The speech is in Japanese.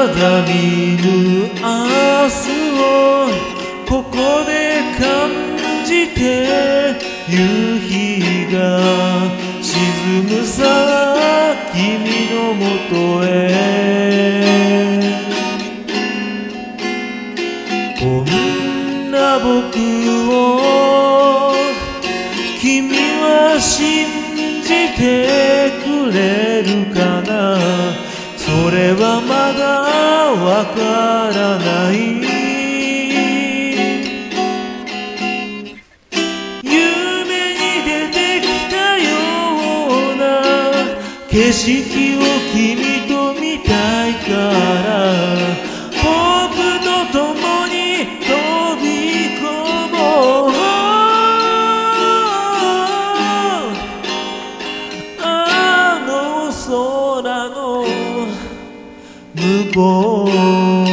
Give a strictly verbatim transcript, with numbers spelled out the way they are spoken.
だ見ぬ明日をここで感じて夕日が沈むさ君のもとへこんな僕を君は信じてくれるかなそれはまだわからない夢に出てきたような景色を君と見たいから僕と共に飛び込もうあの空の向こう